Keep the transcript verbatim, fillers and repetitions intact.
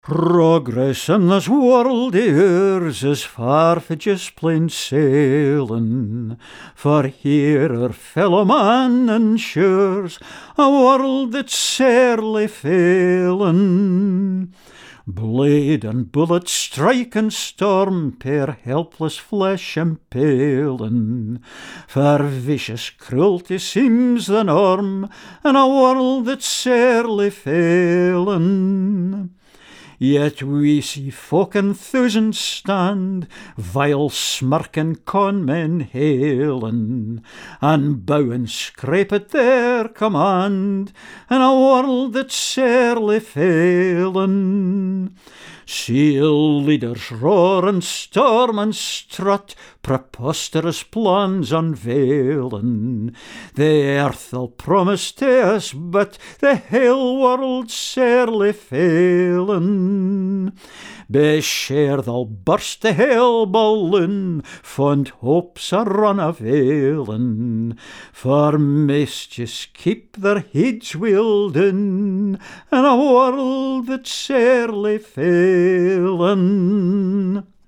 Progress in this world of ours is far fae just plain sailing, for here our fellow man ensures a world that's sairly failing. Blade and bullet strike and storm pair helpless flesh impaling, for vicious cruelty seems the norm in a world that's sairly failing. Yet we see folk in thousands stand, vile smirking conmen hailing, and bow and scrape at their command, in a world that's sairly failing. Seal leaders roar and storm and strut, preposterous plans unveiling. The earth they'll promise to us, but the hale world's sairly failing. Be sure they'll burst the hale balloon, fond hopes are unavailing, for maist just keep their heads wheeled in, in a world that's sairly failing.